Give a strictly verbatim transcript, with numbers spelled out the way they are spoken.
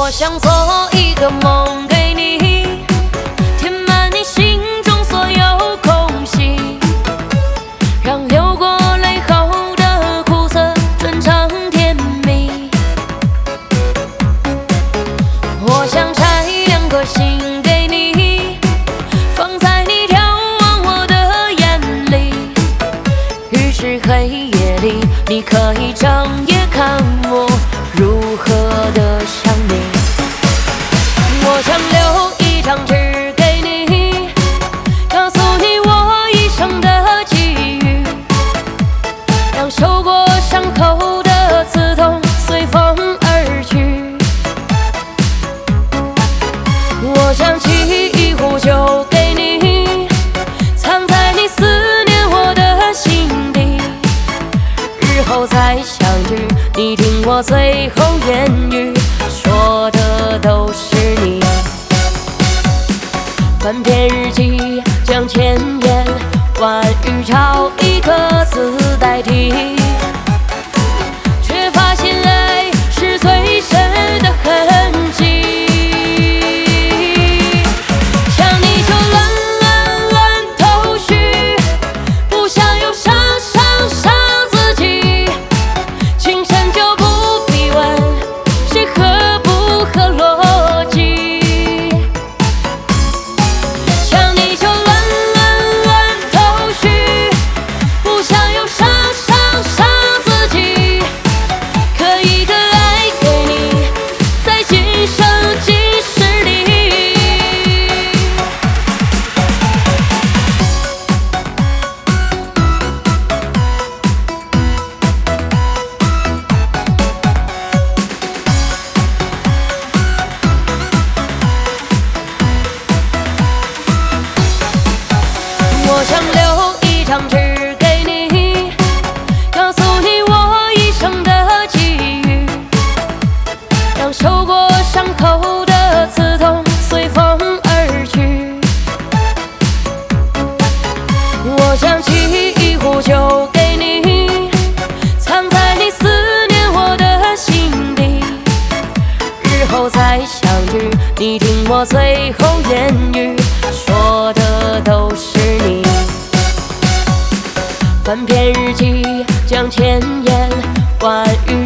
我想做一个梦给你，填满你心中所有空隙，让流过泪后的苦涩转成甜蜜。我想摘两颗心给你，放在你眺望我的眼里，于是黑夜里你可以整夜看我如何的想你。我想留一张纸给你，告诉你我一生的际遇，让受过伤口的刺痛随风而去。我想沏一壶酒给你，藏在你思念我的心底，日后再相聚，你听我最后言语，说的都是你。翻篇日记，将千言万语找一个字代替，却发现爱是最深的痕迹。想你就乱乱乱头绪，不想又伤伤伤自己，情深就不必问谁合不合逻辑。想你就乱乱乱头绪，不想又伤伤伤自己，可以的爱给你，在今生今世里。我想留一张纸给你，告诉你我一生的际遇，让受过伤口的刺痛随风而去。我想沏一壶酒给你，藏在你思念我的心底，日后再相聚，你听我最后言语，说的都是你。翻篇日记，将千言万语